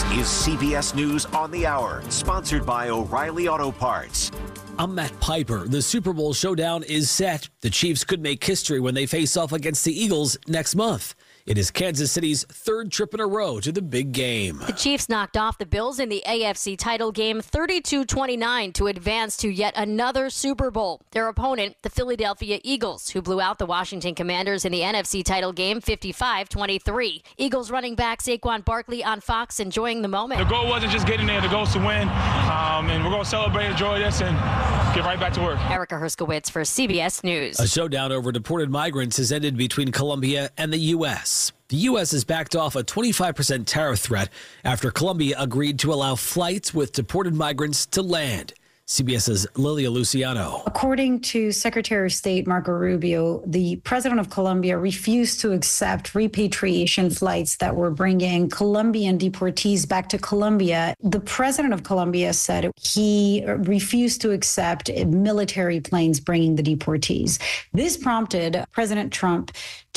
is CBS News on the Hour, sponsored by O'Reilly Auto Parts. I'm Matt Piper. The Super Bowl showdown is set. The Chiefs could make history when they face off against the Eagles next month. It is Kansas City's third trip in a row to the big game. The Chiefs knocked off the Bills in the AFC title game 32-29 to advance to yet another Super Bowl. Their opponent, the Philadelphia Eagles, who blew out the Washington Commanders in the NFC title game 55-23. Eagles running back Saquon Barkley on Fox enjoying the moment. The goal wasn't just getting there. The goal is to win, and we're going to celebrate, enjoy this, and get right back to work. Erica Herskowitz for CBS News. A showdown over deported migrants has ended between Colombia and the U.S. The U.S. has backed off a 25% tariff threat after Colombia agreed to allow flights with deported migrants to land. CBS's Lilia Luciano. According to Secretary of State Marco Rubio, the president of Colombia refused to accept repatriation flights that were bringing Colombian deportees back to Colombia. The president of Colombia said he refused to accept military planes bringing the deportees. This prompted President Trump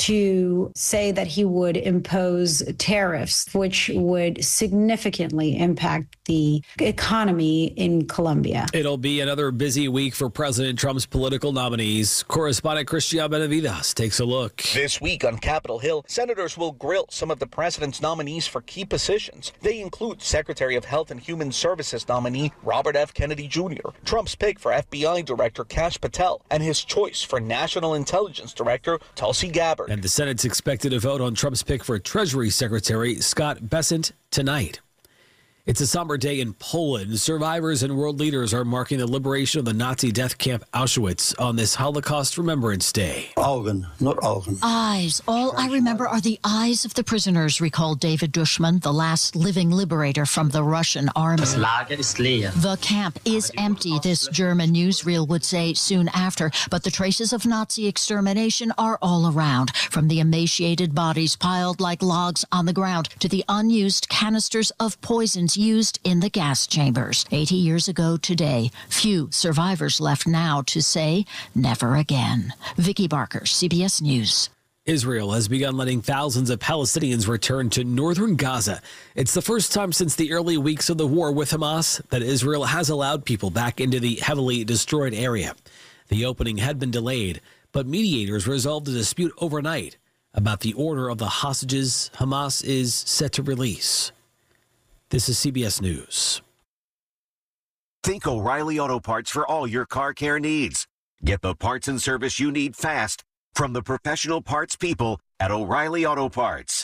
to say that he would impose tariffs, which would significantly impact the economy in Colombia. It'll be another busy week for President Trump's political nominees. Correspondent Christian Benavides takes a look. This week on Capitol Hill, senators will grill some of the president's nominees for key positions. They include Secretary of Health and Human Services nominee Robert F. Kennedy Jr., Trump's pick for FBI Director Kash Patel, and his choice for National Intelligence Director Tulsi Gabbard. And the Senate's expected to vote on Trump's pick for Treasury Secretary Scott Bessent tonight. It's a somber day in Poland. Survivors and world leaders are marking the liberation of the Nazi death camp Auschwitz on this Holocaust Remembrance Day. Augen, not Augen. Eyes. All I remember are the eyes of the prisoners, recalled David Dushman, the last living liberator from the Russian army. Das Lager ist leer. The camp is empty, this German newsreel would say soon after, but the traces of Nazi extermination are all around, from the emaciated bodies piled like logs on the ground to the unused canisters of poisons used in the gas chambers. 80 years ago today, few survivors left now to say never again. Vicky Barker, CBS News. Israel has begun letting thousands of Palestinians return to northern Gaza. It's the first time since the early weeks of the war with Hamas that Israel has allowed people back into the heavily destroyed area. The opening had been delayed, but mediators resolved the dispute overnight about the order of the hostages Hamas is set to release. This is CBS News. Think O'Reilly Auto Parts for all your car care needs. Get the parts and service you need fast from the professional parts people at O'Reilly Auto Parts.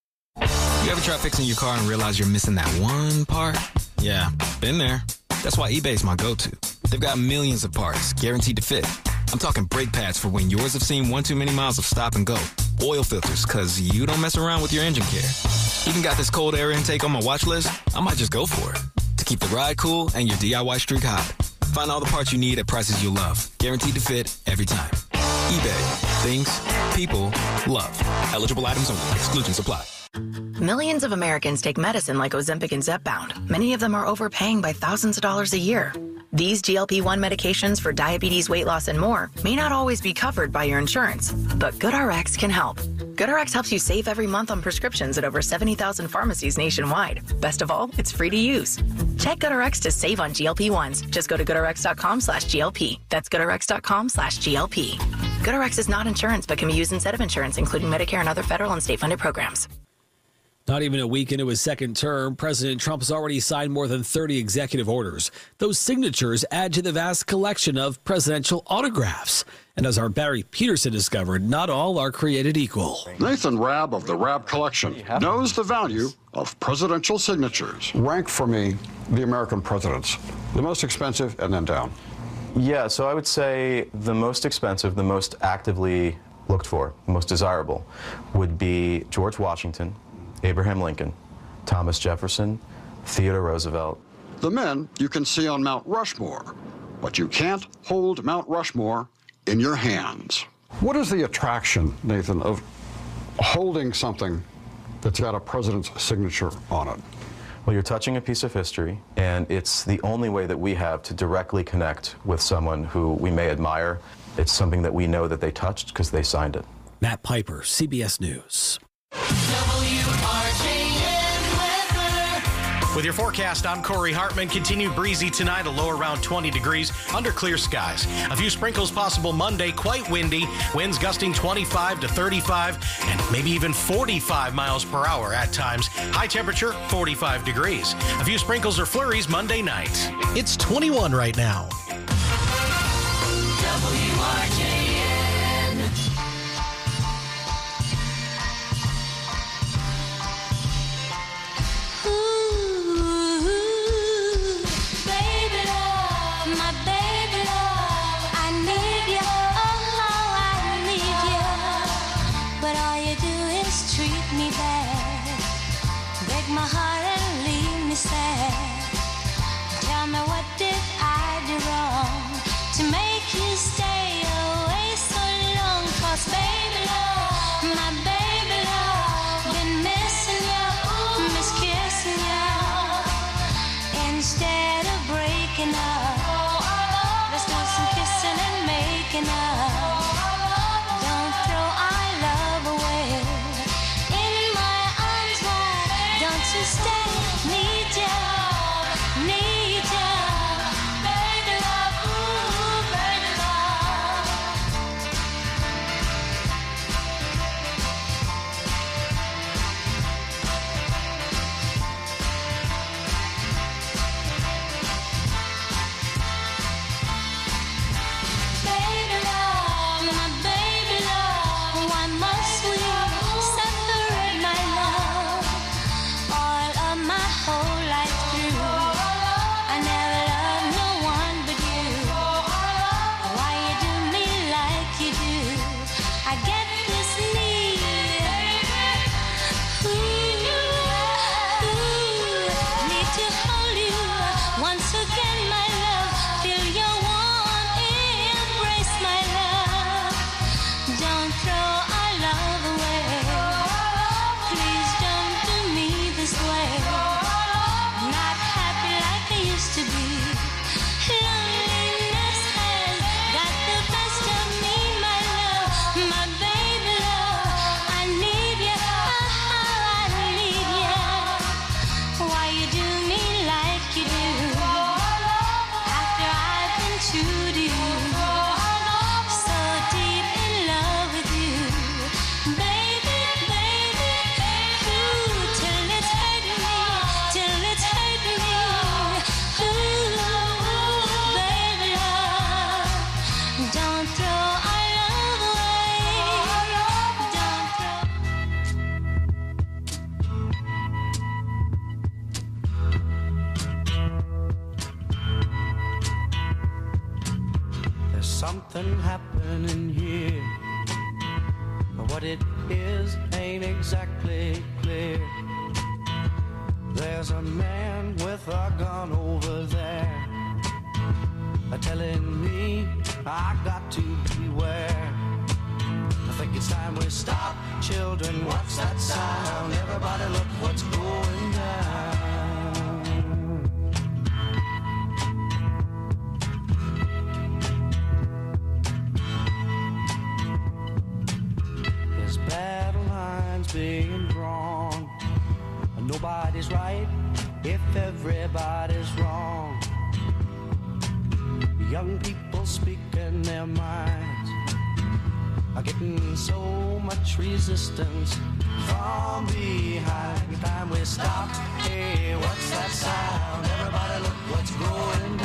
You ever try fixing your car and realize you're missing that one part? Yeah, been there. That's why eBay's my go-to. They've got millions of parts guaranteed to fit. I'm talking brake pads for when yours have seen one too many miles of stop and go. Oil filters, because you don't mess around with your engine care. Even got this cold air intake on my watch list. I might just go for it. To keep the ride cool and your DIY streak hot. Find all the parts you need at prices you'll love. Guaranteed to fit every time. eBay. Things, people, love. Eligible items only. Exclusions apply. Millions of Americans take medicine like Ozempic and Zepbound. Many of them are overpaying by thousands of dollars a year. These GLP-1 medications for diabetes, weight loss, and more may not always be covered by your insurance, but GoodRx can help. GoodRx helps you save every month on prescriptions at over 70,000 pharmacies nationwide. Best of all, it's free to use. Check GoodRx to save on GLP-1s. Just go to GoodRx.com/GLP. That's GoodRx.com/GLP. GoodRx is not insurance, but can be used instead of insurance, including Medicare and other federal and state-funded programs. Not even a week into his second term, President Trump has already signed more than 30 executive orders. Those signatures add to the vast collection of presidential autographs. And as our Barry Peterson discovered, not all are created equal. Nathan Rabb of the Rabb Collection knows the value of presidential signatures. Rank for me the American presidents, the most expensive and then down. Yeah, so I would say the most expensive, the most actively looked for, the most desirable would be George Washington, Abraham Lincoln, Thomas Jefferson, Theodore Roosevelt. The men you can see on Mount Rushmore, but you can't hold Mount Rushmore in your hands. What is the attraction, Nathan, of holding something that's got a president's signature on it? Well, you're touching a piece of history, and it's the only way that we have to directly connect with someone who we may admire. It's something that we know that they touched because they signed it. Matt Piper, CBS News. With your forecast, I'm Corey Hartman. Continued breezy tonight, a low around 20 degrees under clear skies. A few sprinkles possible Monday, quite windy. Winds gusting 25 to 35 and maybe even 45 miles per hour at times. High temperature, 45 degrees. A few sprinkles or flurries Monday night. It's 21 right now. WRJN. My heart and leave me sad. Tell me, what did I do wrong to make you stay away so long? 'Cause baby love, my baby love, been missing you, miss kissing you. Instead of breaking up, let's do some kissing and making up. Don't throw our love away. To stay, need ya, baby love, ooh, baby love. Baby love, my baby love, why must we separate, my love? All of my whole life through, I never loved no one but you. Why you do me like you do? I get this need, need to hold you once again, my love. Feel your warm embrace, my love. Don't throw our love away. Please don't do me this way. Not happy like I used to be. Loneliness has got the best of me, my love, my baby love. I need you, I need you. Why you do me like you do? After I've been true to you, so deep in love with you, baby, baby, ooh, till it's hurt me, till it's hurt me, ooh, baby love. Don't throw our love away. Don't throw. There's something happening here, but what it is ain't exactly clear. There's a man with a gun over there, telling me I got to beware. I think it's time we stop. Children, what's that sound? Everybody look what's going down. There's battle lines being drawn. Nobody's right if everybody's wrong. Young people speaking their minds are getting so much resistance from behind. Time we stop. Hey, what's that sound? Everybody look what's going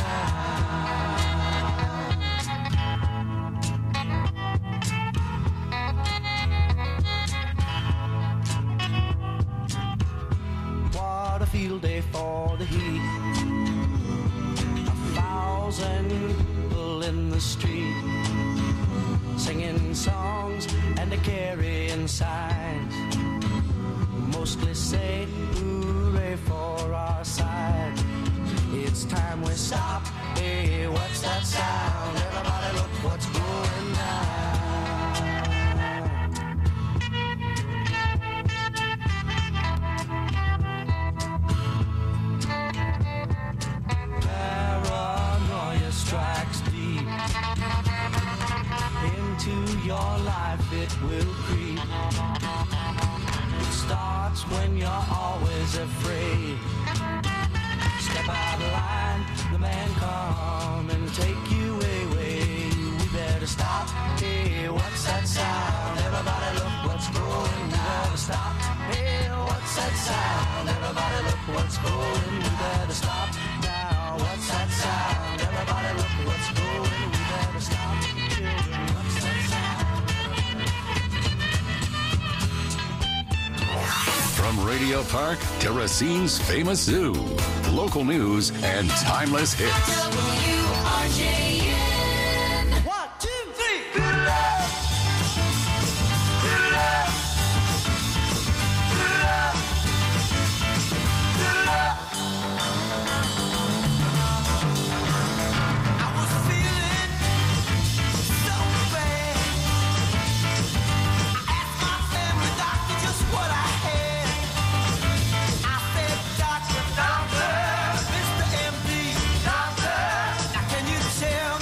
down. What a field day for the heat. 1,000 people in the street, singing songs and carrying signs, mostly say hooray for our side. It's time we stop. Hey, what's that sound? Everybody look what's going down. Paranoia strikes deep into your life, it will creep. It starts when you're always afraid. Radio Park to Racine's famous zoo. Local news and timeless hits. WRJN. 1, 2, 3. Good love. Good love. Good love. Good love. I was feeling so bad. I asked my family doctor just what I had. I said, doctor, Mr. MD, doctor, now can you tell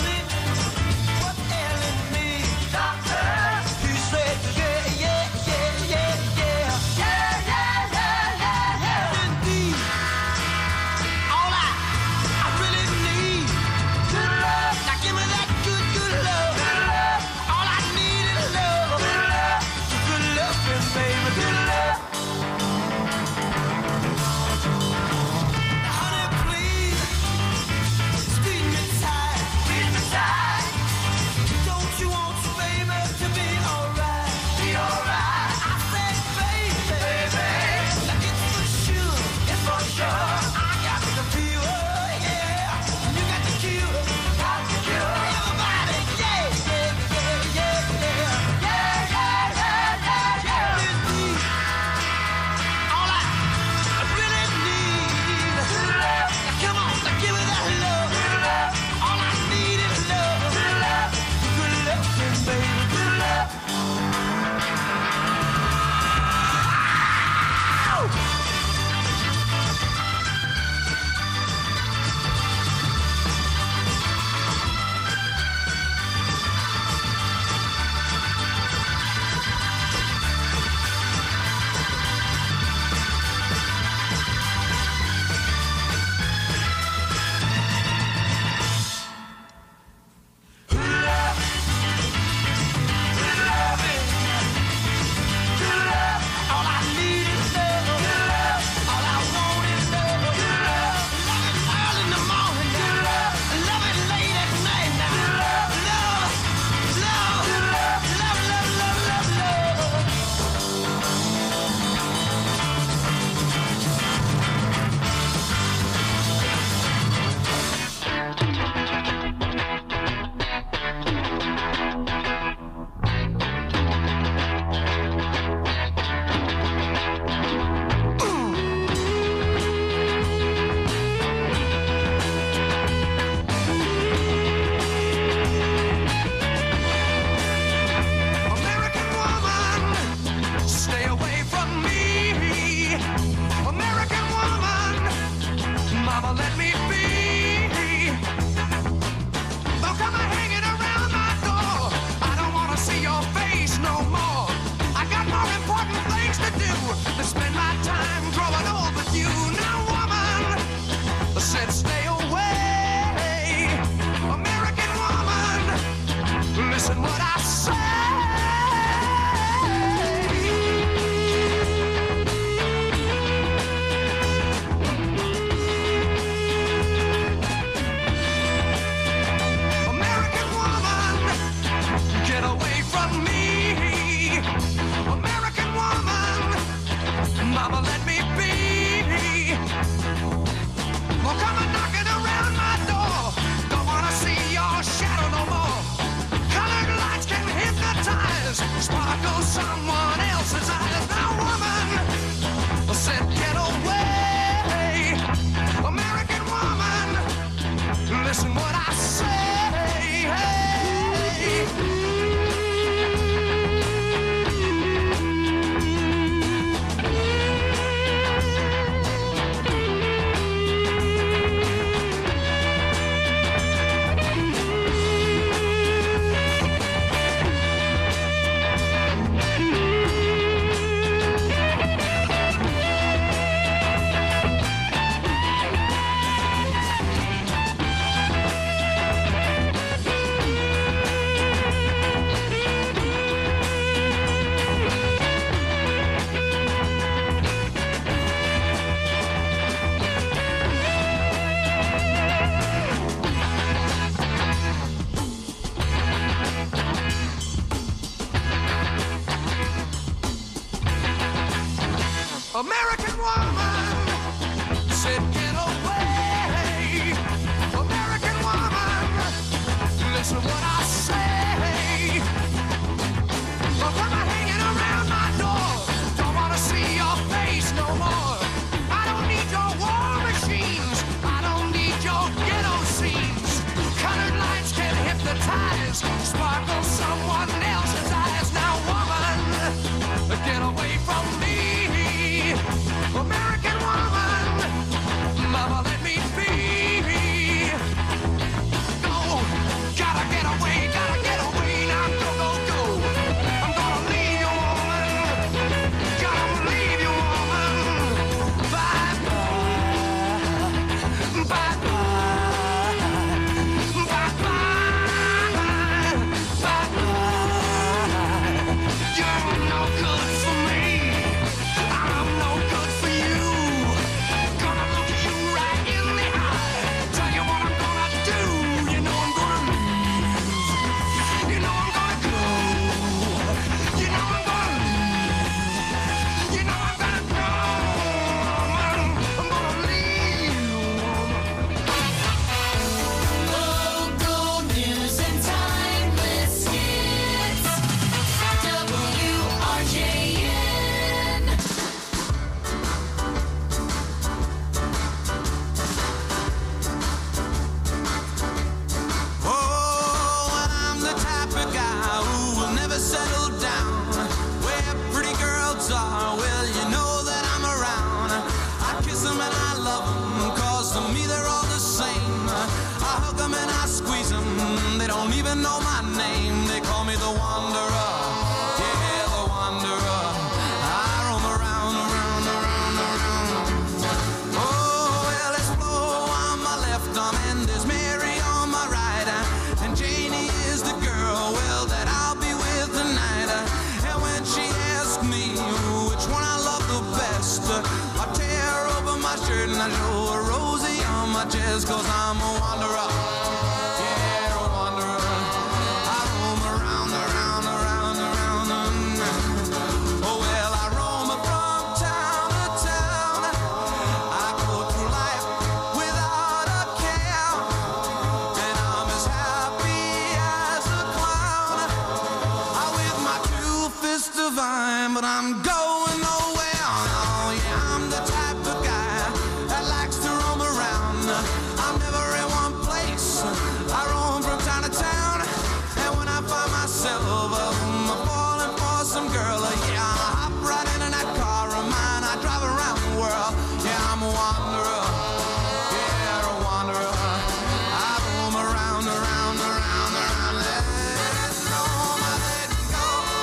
I show a Rosie on my chest, 'cause I'm a wanderer. Yeah, a wanderer. I roam around, around, around, around. Oh, well, I roam from town to town. I go through life without a care. And I'm as happy as a clown. I'm with my two fists divine, but I'm going nowhere. Oh, yeah, I'm the type of guy that likes to roam around. I'm never in one place. I roam from town to town. And when I find myself falling for some girl, yeah, I hop right into that car of mine. I drive around the world. Yeah, I'm a wanderer. Yeah, a wanderer. I roam around, around, around, around. Let's roam, let go.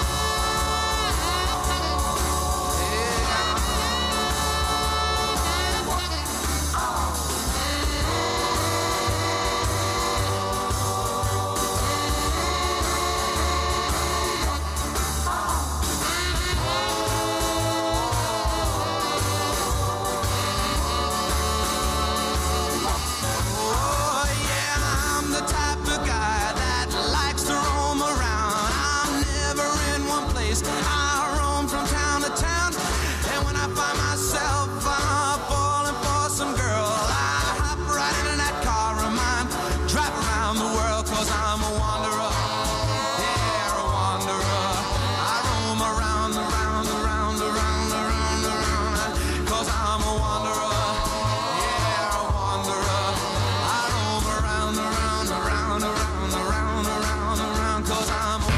Oh, yeah, I'm the type of guy that likes to roam around. I'm never in one place. I roam from town to town. And when I find myself falling for some girl, I hop right into that car of mine, drive around the world, 'cause I'm a wanderer. Yeah, a wanderer. I roam around, around, around, around, around, around, 'cause I'm a wanderer. Yeah, a wanderer. I roam around, around, around, around, around, around, around, 'cause I'm a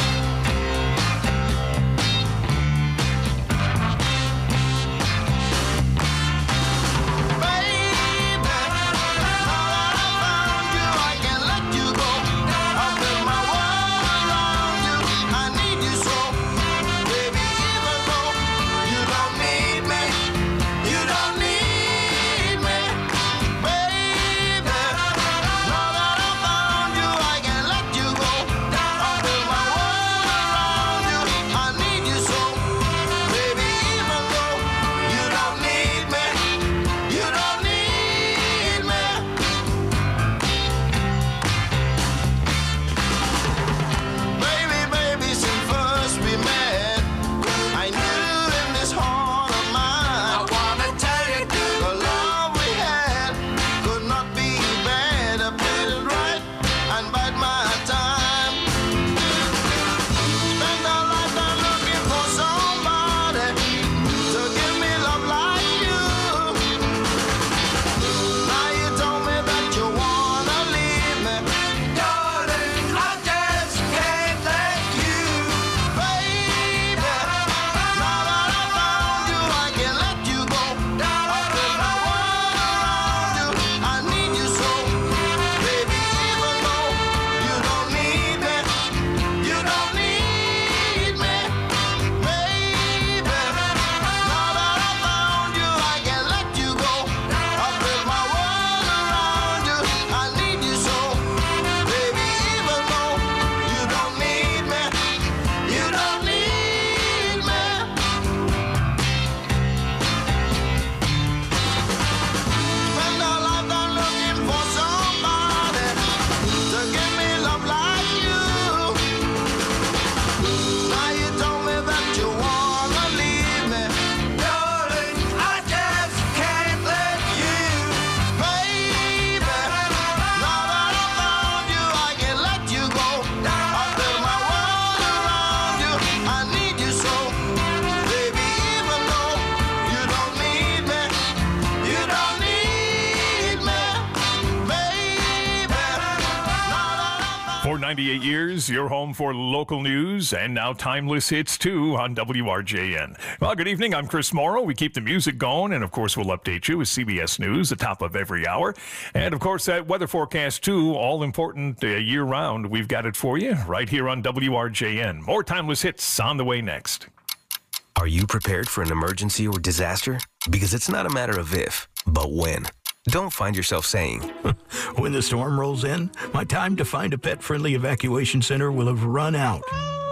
For 98 years, your home for local news and now timeless hits too on WRJN. Well, good evening. I'm Chris Morrow. We keep the music going, and of course, we'll update you with CBS News at the top of every hour. And of course, that weather forecast too, all important year round. We've got it for you right here on WRJN. More timeless hits on the way next. Are you prepared for an emergency or disaster? Because it's not a matter of if, but when. Don't find yourself saying, when the storm rolls in, my time to find a pet-friendly evacuation center will have run out.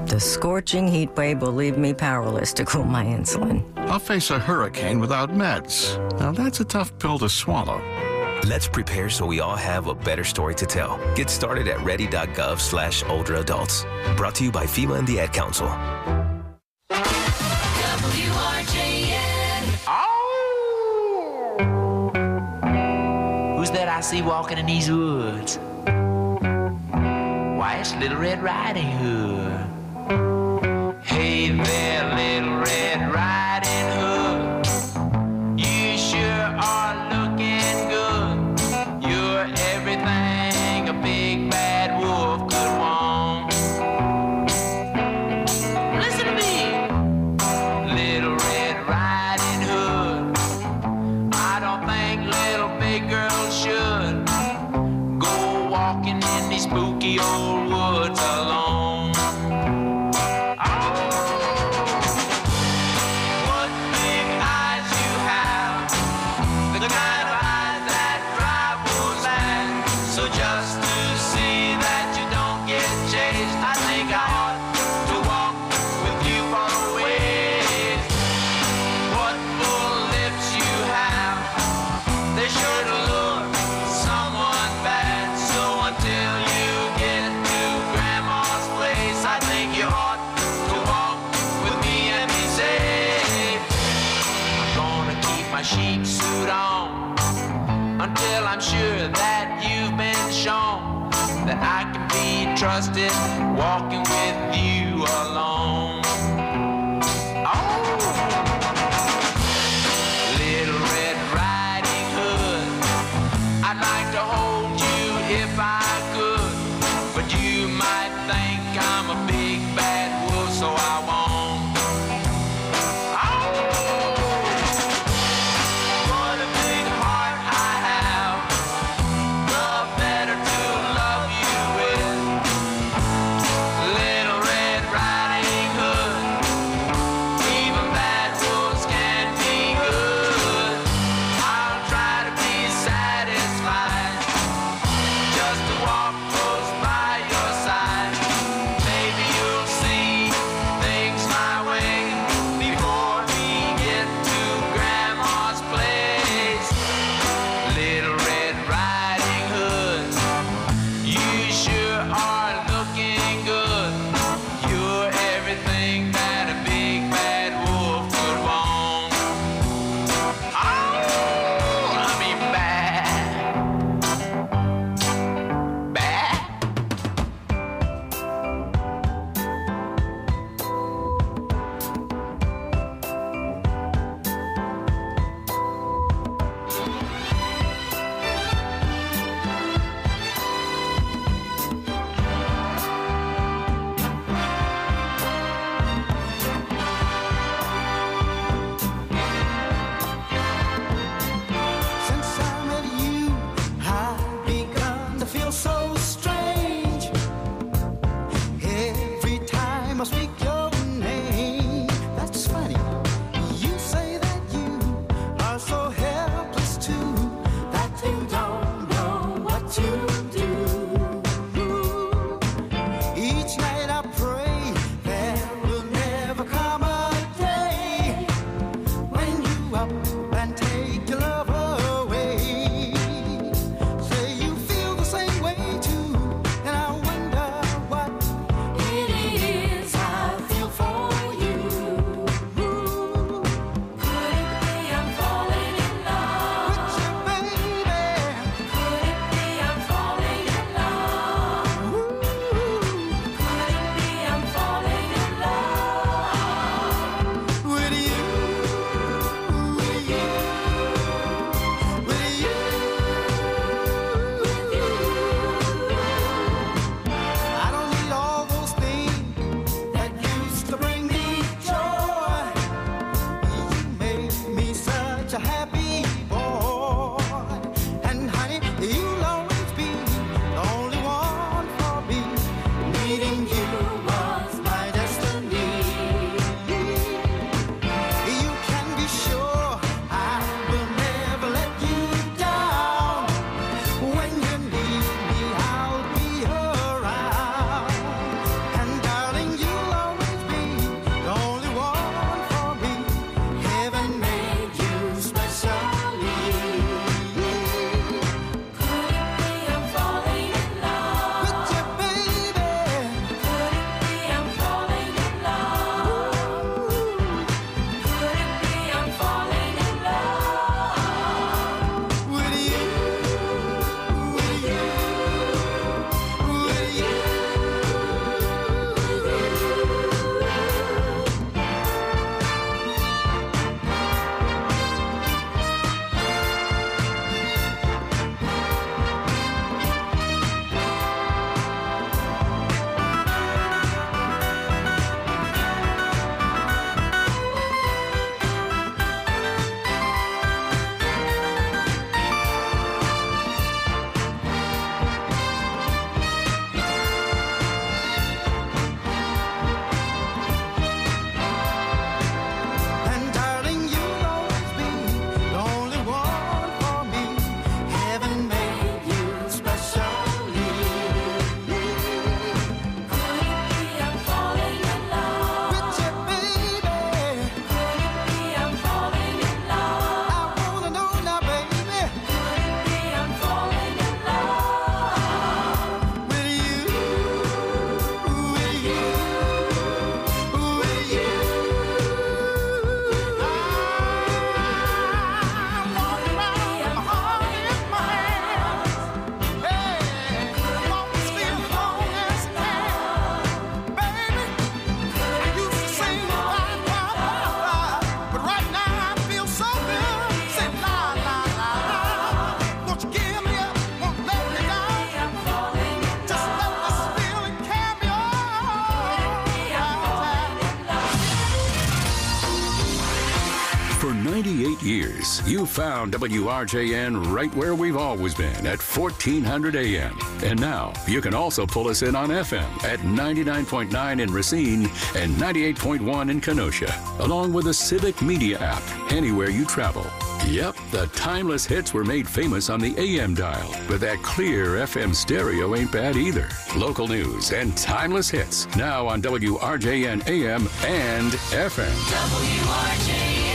The scorching heat wave will leave me powerless to cool my insulin. I'll face a hurricane without meds. Now that's a tough pill to swallow. Let's prepare so we all have a better story to tell. Get started at ready.gov/older adults. Brought to you by FEMA and the Ad Council. WRJN. Who's that I see walking in these woods? Why, it's Little Red Riding Hood. Hey there, Little Red Riding Hood. You sure are looking good. You're everything a big bad wolf could want. Listen to me, Little Red Riding Hood. I don't think little big girls should go walking in these spooky old woods alone. Sheep suit on until I'm sure that you've been shown that I can be trusted walking with you alone. Oh, Little Red Riding Hood, I'd like to hold you if I could, but you might think I'm a big bad wolf, so I won't. Riding Hood. choice. You found WRJN right where we've always been at 1400 AM. And now you can also pull us in on FM at 99.9 in Racine and 98.1 in Kenosha, along with the Civic Media app anywhere you travel. Yep, the timeless hits were made famous on the AM dial, but that clear FM stereo ain't bad either. Local news and timeless hits now on WRJN AM and FM. WRJN.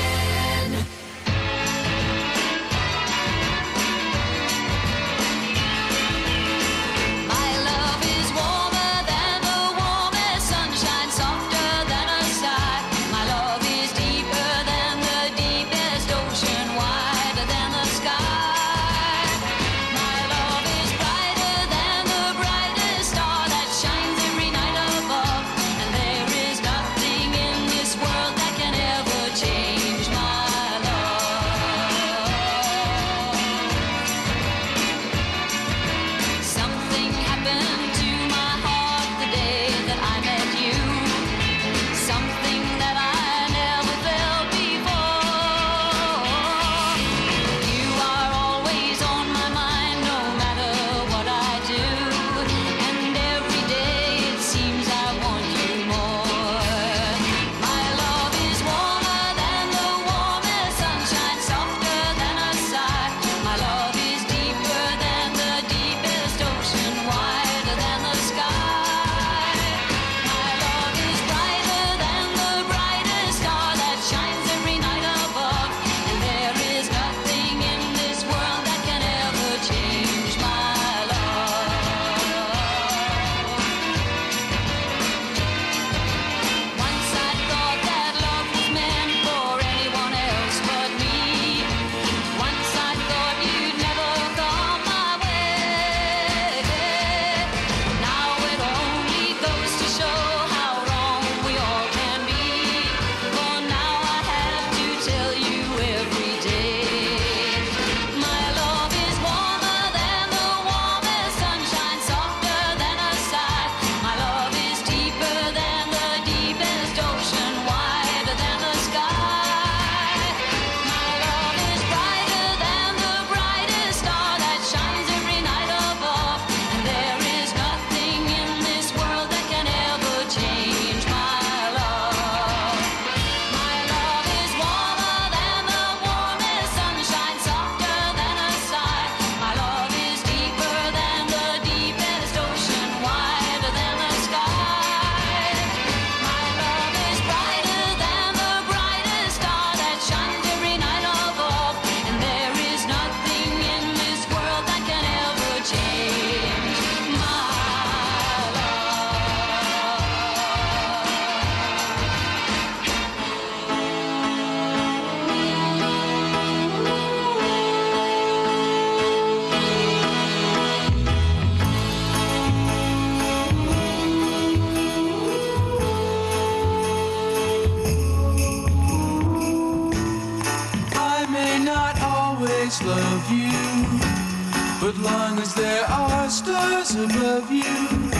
Love you, but long as there are stars above you,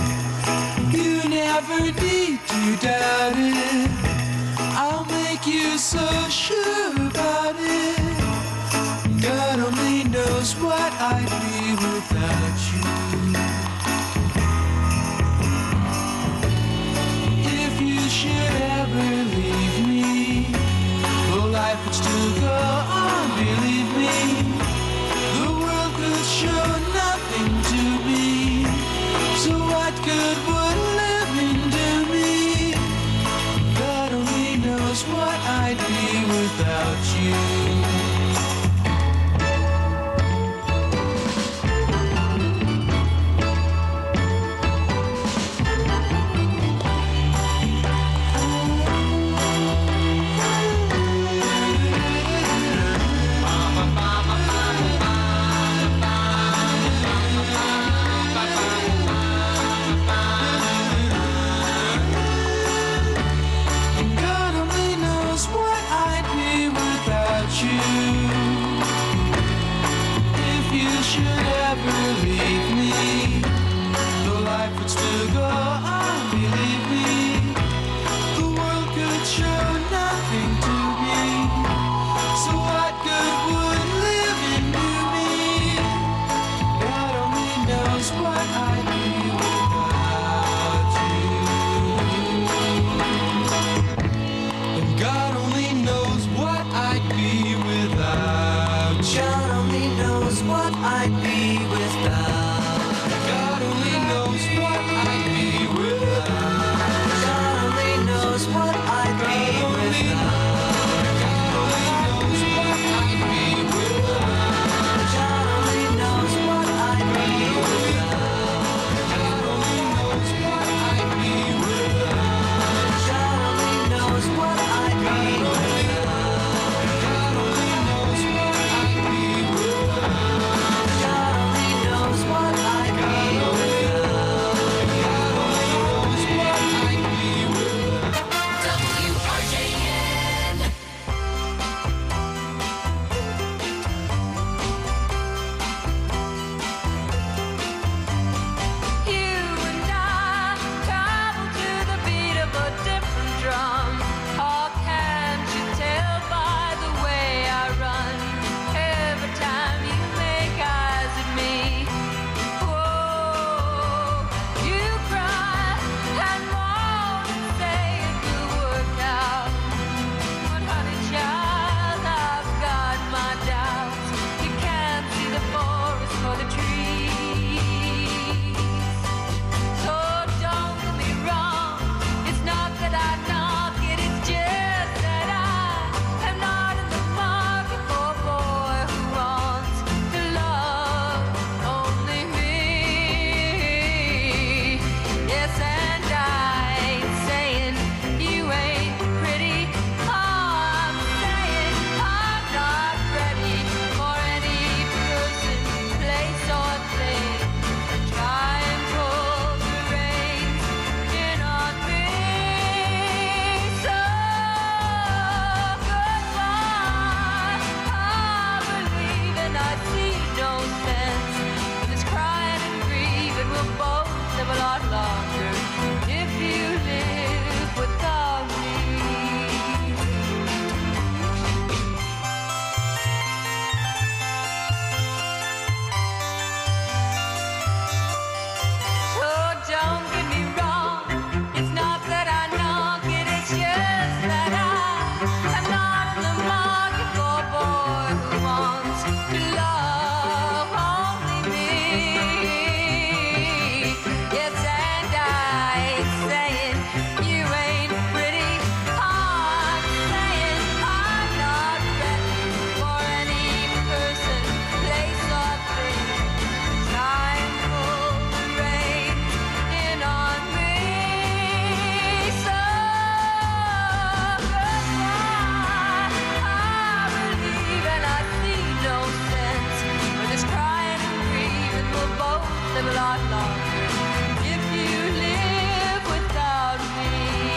you never need to doubt it. I'll make you so sure about it. God only knows what I'd be without you. If you should ever leave me, well, life would still go on, believe me. Show nothing to me, so what good would living do me? God only knows what I'd be without you. Show nothing to me, so what good only knows what I'd be without. God only knows what I'd be without. God only knows what I'd be without. God only knows what I'd be without. God only knows what I'd be without. God only knows what I'd be without. God only knows what I'd be without. God only knows what I'd be without. God only knows what I'd be without. God only knows what I'd be without. WRJN. You and I travel to the beat of a different drum. Oh, can't you tell by the way I run? Every time you make eyes at me, whoa, you cry and moan and say it will work out. But honey child, I've got my doubts. You can't see the forest for the trees. So don't get me wrong, it's not that I knock it, it's just that I am not in the market for a boy who wants to love only me. Yes, and I ain't saying you ain't pretty. I'm saying I'm not ready for any person, place, or thing. Try and pull the reins in on me. So goodbye. I believe and I see no sense in this crying and grieving. We'll both live a lot longer if you live without me. So don't get me wrong, it's not that I knock it, it's just that I'm not in the market for a boy who wants to love only me. Yes, and I ain't saying you ain't pretty. I'm saying I'm not ready for any person, place, or thing. Try and pull the reins in on me. So goodbye. I believe and I see no sense in this crying and grieving. We'll both live a lot longer if you live without me.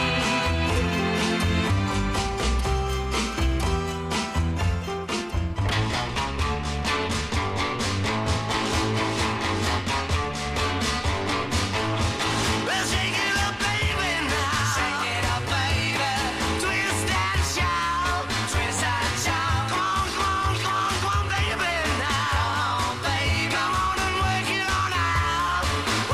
Well, shake it up, baby, now. Shake it up, baby. Twist and shout. Twist and shout. Come on, come on, come on, come on, baby, now. Come on, baby. Come on and work it on out.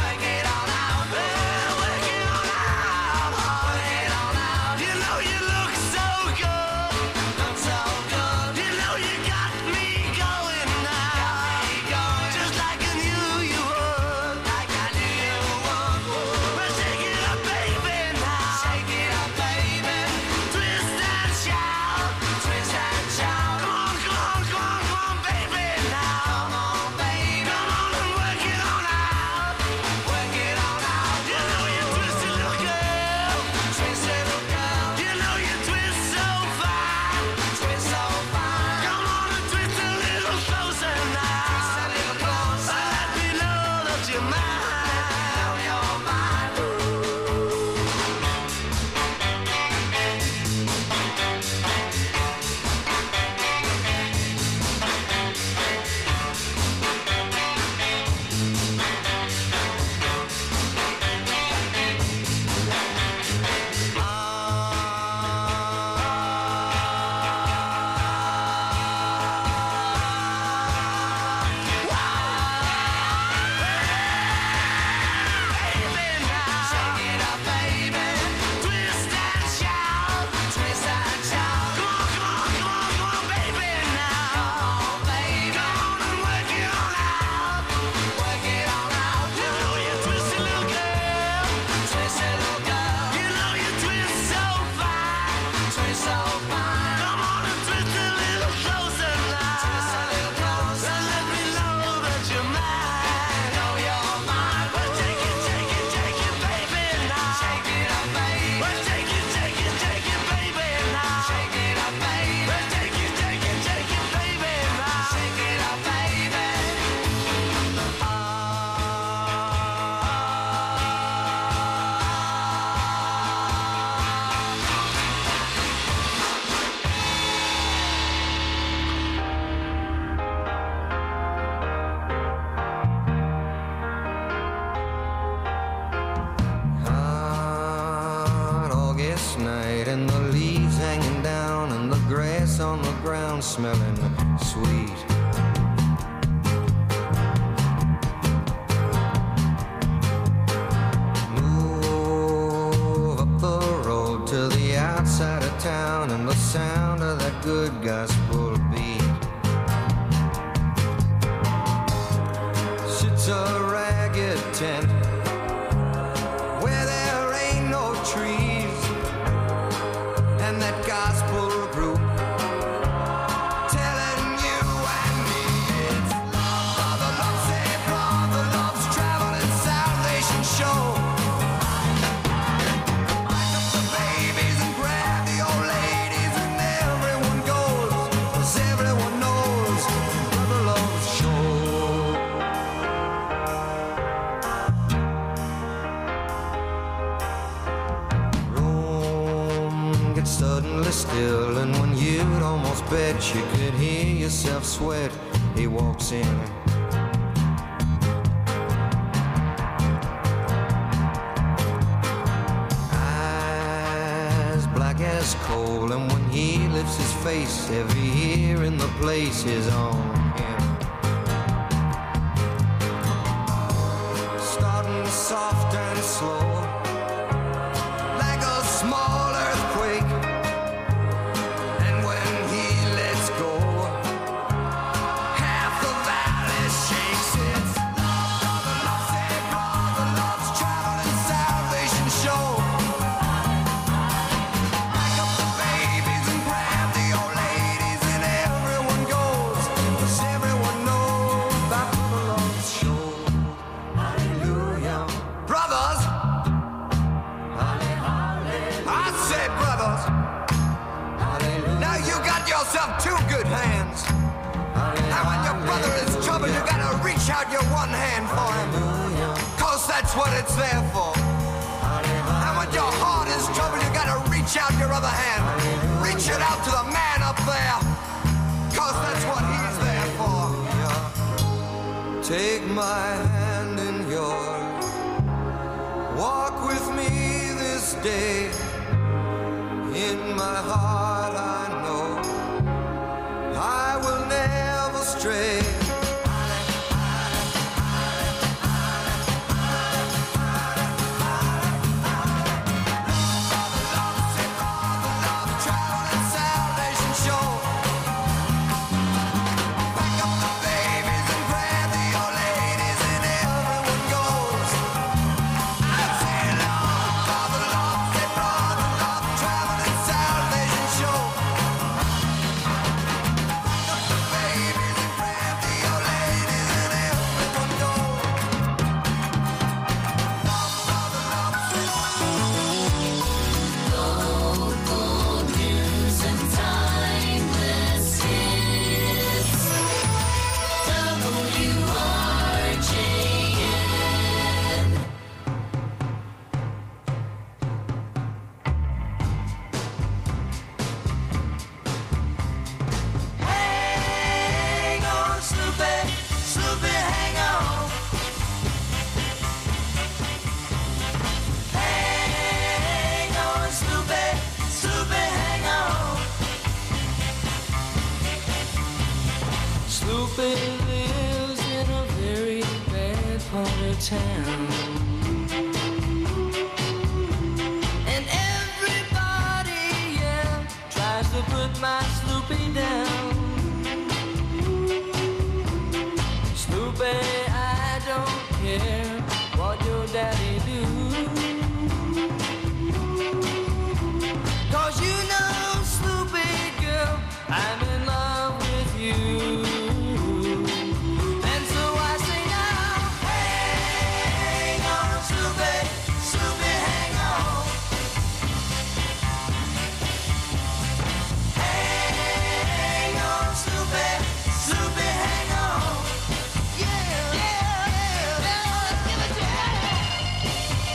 smelling sweet. Move up the road to the outside of town, and the sound of that good gospel beat. Sits a ragged tent where there ain't no trees, and that gospel group telling you and me it's Brother Love, say Brother Love's traveling salvation show. Pick up the babies and grab the old ladies, and everyone goes, 'cause everyone knows Brother Love's show. Suddenly still, and when you'd almost bet you could hear yourself sweat, he walks in. Eyes black as coal, and when he lifts his face, every ear in the place is on him. Starting soft and slow, like a small earthquake. And when he lets go, half the valley shakes. It's Brother Love, say Brother Love's traveling salvation show. Pick up the babies and grab the old ladies, and everyone goes, 'cause everyone knows about Brother Love's show. Hallelujah. Brothers! I said brothers. Now you got yourself two good hands. Now when your brother is in trouble, you gotta reach out your one hand for him, 'cause that's what it's there for. And when your heart is troubled, you gotta reach out your other hand. Reach it out to the man up there, 'cause that's what he's there for. Take my hand in yours, walk with me this day. In my heart I know I will never stray. Traveling salvation show. Pick up the babies and grab the old ladies, and everyone goes. I say Lord, Brother Love, say Brother Love, traveling salvation show. Pick up the babies and grab the old ladies, and everyone goes. Local news and timeless hits. WRJN. Hang on, Snoopy, Snoopy, hang on. Hang on, Snoopy, Snoopy, hang on. Snoopy lives in a very bad part of town, and everybody, yeah, tries to put my Snoopy down. Snoopy, I don't care what your daddy do, 'cause you know, Snoopy girl, I'm in love with you. And so I say now, hang on, Snoopy, Snoopy, hang on. Hang on, Snoopy, Snoopy, hang on. Yeah, yeah, yeah, give it to me.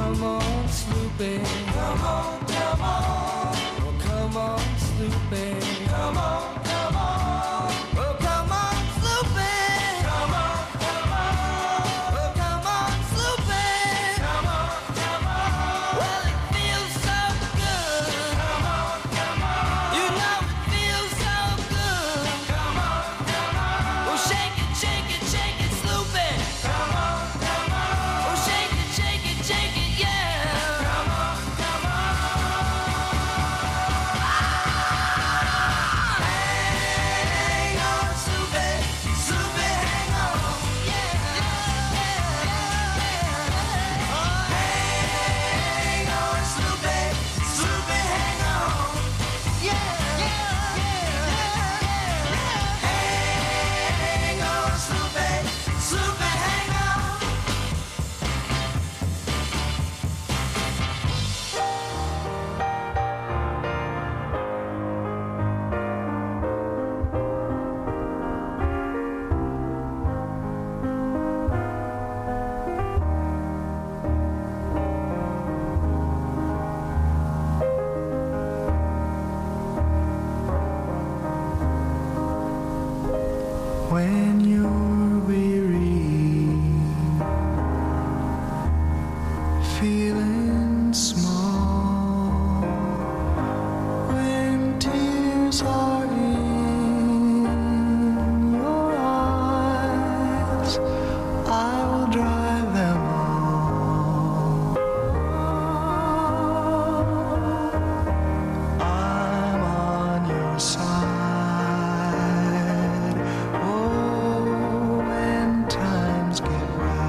Come on, Sloopy. Come on, come on. Oh, come on, Sloopy. Come on, come on. Oh, come on, Sloopy. Come on, come on. Oh, come on, Sloopy. Come on, come on. Well, it feels so good. Come on, come on. You know it feels so good. Come on, come on. Oh, shake it, Sloopy. Come on, come on. Oh, shake it, yeah. Come on, come on. Hang on, Sloopy. Sloopy, hang on. Yeah. Hang on, Sloopy. Sloopy, hang on. Yeah. Hang on, Sloopy. Sloopy, hang on. When you're weary, feeling small, when tears are in your eyes, I will dry them all. I'm on your side. Oh, when times get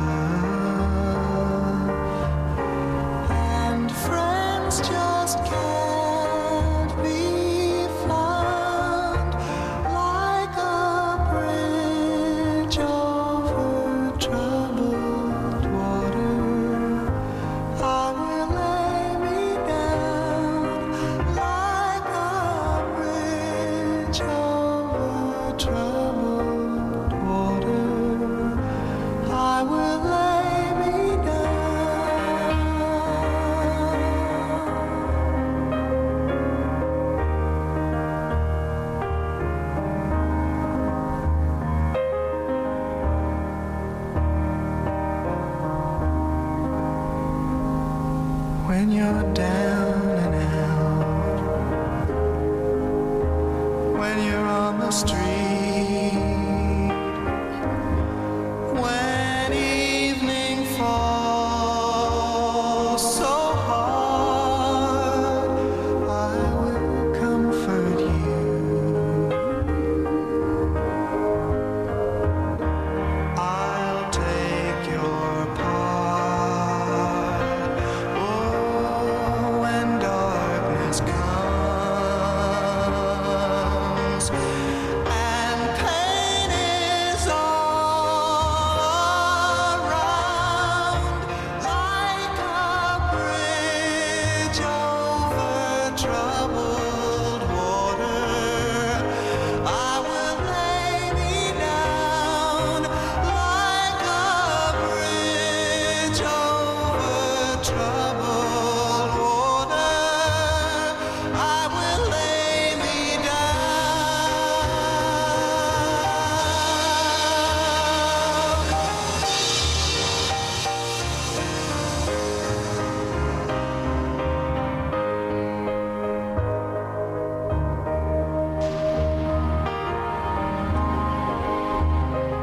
rough and friends just can't be found, like a bridge over troubled water, I will lay me down. Like a bridge over troubled water, I will lay me down. When you're down and out, when you're on the street, when evening falls so hard, I will comfort you. I'll take your part. Oh, when darkness comes and pain is all around, like a bridge over troubled water, I will lay me down. Like a bridge over troubled water, I will lay me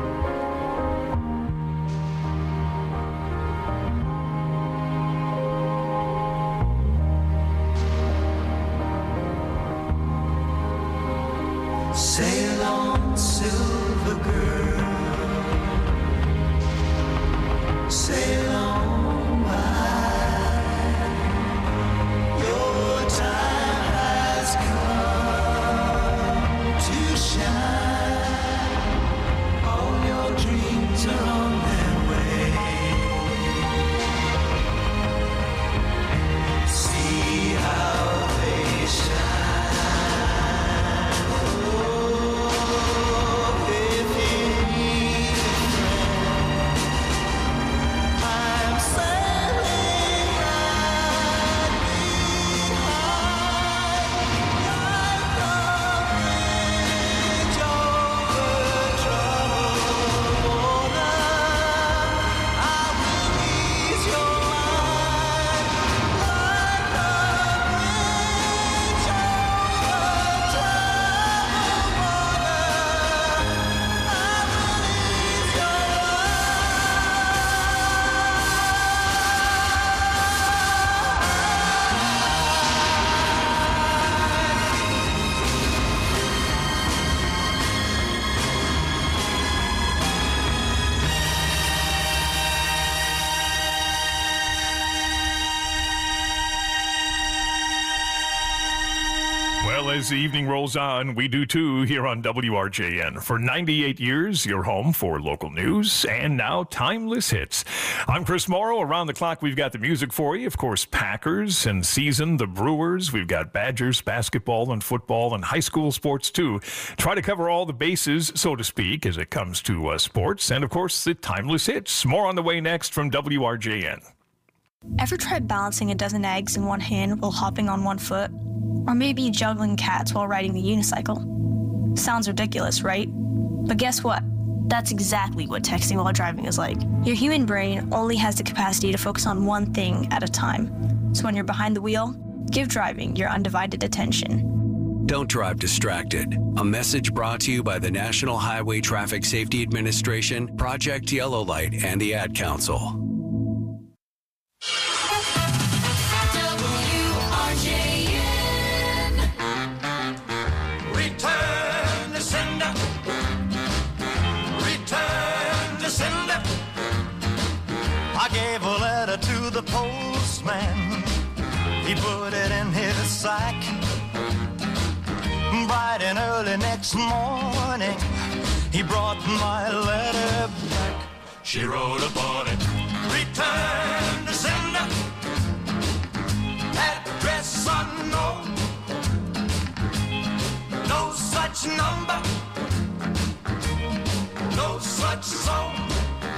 down. Well, as the evening rolls on, we do too here on WRJN. For 98 years, your home for local news and now timeless hits. I'm Chris Morrow. Around the clock, we've got the music for you. Of course, Packers and season, the Brewers. We've got Badgers, basketball and football and high school sports too. Try to cover all the bases, so to speak, as it comes to sports. And of course, the timeless hits. More on the way next from WRJN. Ever tried balancing a dozen eggs in one hand while hopping on one foot? Or maybe juggling cats while riding the unicycle? Sounds ridiculous, right? But guess what? That's exactly what texting while driving is like. Your human brain only has the capacity to focus on one thing at a time. So when you're behind the wheel, give driving your undivided attention. Don't drive distracted. A message brought to you by the National Highway Traffic Safety Administration, Project Yellow Light, and the Ad Council. Return to sender. Return to sender. I gave a letter to the postman. He put it in his sack. Bright and early next morning, he brought my letter back. She wrote upon it, return to sender. Address unknown. No such number. No such zone.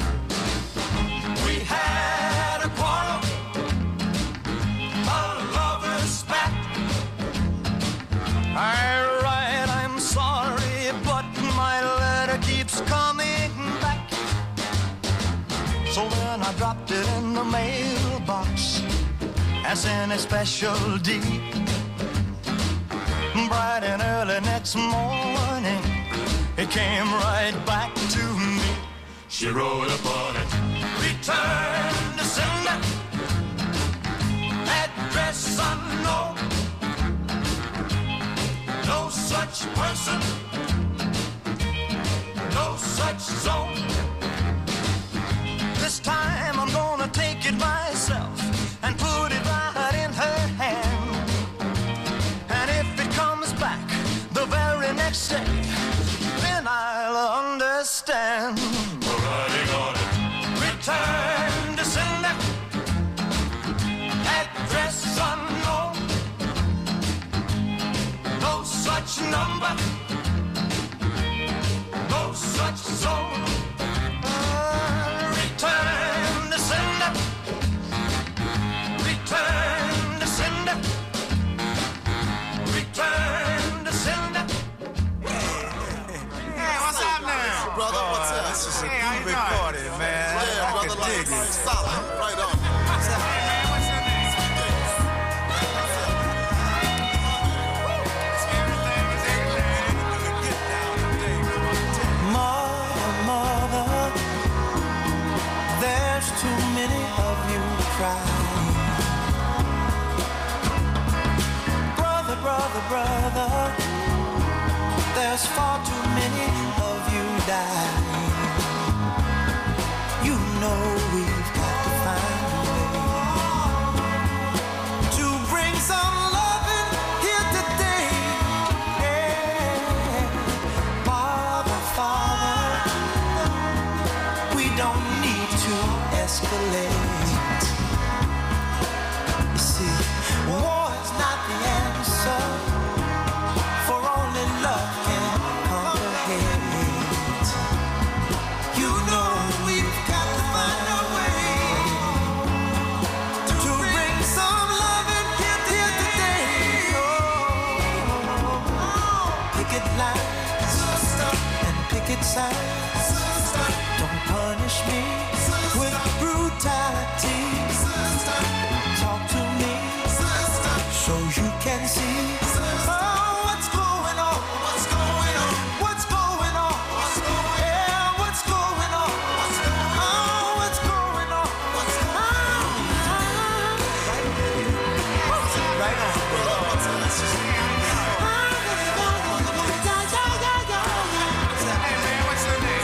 We had a quarrel. A lover's spat. I'm sorry, but my letter keeps coming back. So then I dropped it in the mailbox as in a special deed. Bright and early next morning, it came right back to me. She wrote upon it, return to sender. Address unknown. No such person. No such zone. This time I'm gonna take it myself and put it right in her hand. And if it comes back the very next day, then I'll understand. Writing on it, return to sender. Address unknown. No such number. No such zone. Return to sender. Return to sender. Return to sender. Hey, what's up now? Brother, what's up? This is a how you big doing? party, man. Yeah, brother, like it. Solid. Right on. What's up? Hey, man, what's your name? Mother, there's too many of you crying. Brother, there's far too many of you dying. You know we've got to find a way to bring some loving here today. Yeah. Father, we don't need to escalate. You see, war is not the answer, for only love can conquer hate. You know we've got to find a way to bring some loving here today. Oh, picket lines and picket signs. Don't punish me with brutality. Talk to me so you can see. Oh, what's going on? What's going on? What's going on? What's going on? Yeah, what's going on? What's going on? Oh, what's going on? What's going on? Right on, brother. What's on? Let's just Hey, man, what's your name?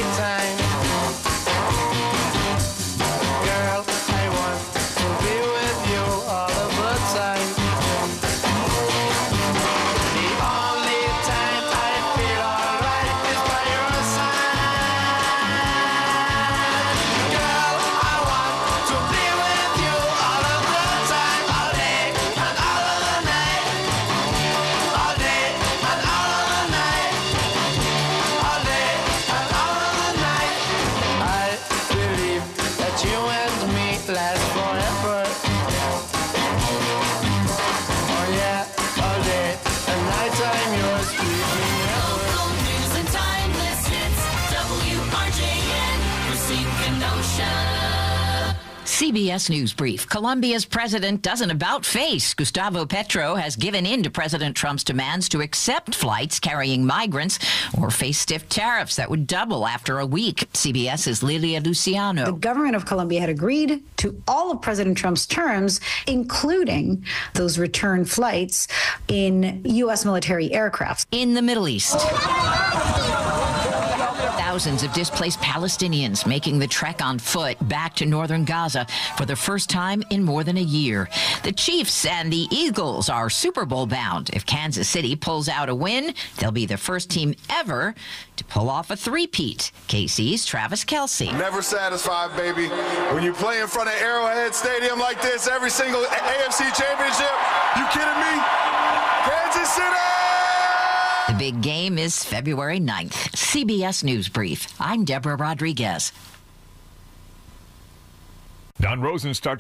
time. Girl, I want to be with you all of the time. The only time I feel alright is by your side. Girl, I want to be with you all of the time, all day and all of the night. All day and all of the night. All day and all of the night. I believe that you and me last forever. Oh yeah, all day and nighttime you're sleeping ever. Local news and timeless hits. WRJN, Racine Kenosha. CBS News Brief. Colombia's president doesn't about face. Gustavo Petro has given in to President Trump's demands to accept flights carrying migrants or face stiff tariffs that would double after a week. CBS's Lilia Luciano. The government of Colombia had agreed to all of President Trump's terms, including those return flights in U.S. military aircraft. In the Middle East. Thousands of displaced Palestinians making the trek on foot back to northern Gaza for the first time in more than a year. The Chiefs and the Eagles are Super Bowl bound. If Kansas City pulls out a win, they'll be the first team ever to pull off a three-peat. KC's Travis Kelce. Never satisfied, baby. When you play in front of Arrowhead Stadium like this, every single AFC championship, you kidding me? Kansas City! The big game is February 9th. CBS News Brief. I'm Deborah Rodriguez. Don Rosen starts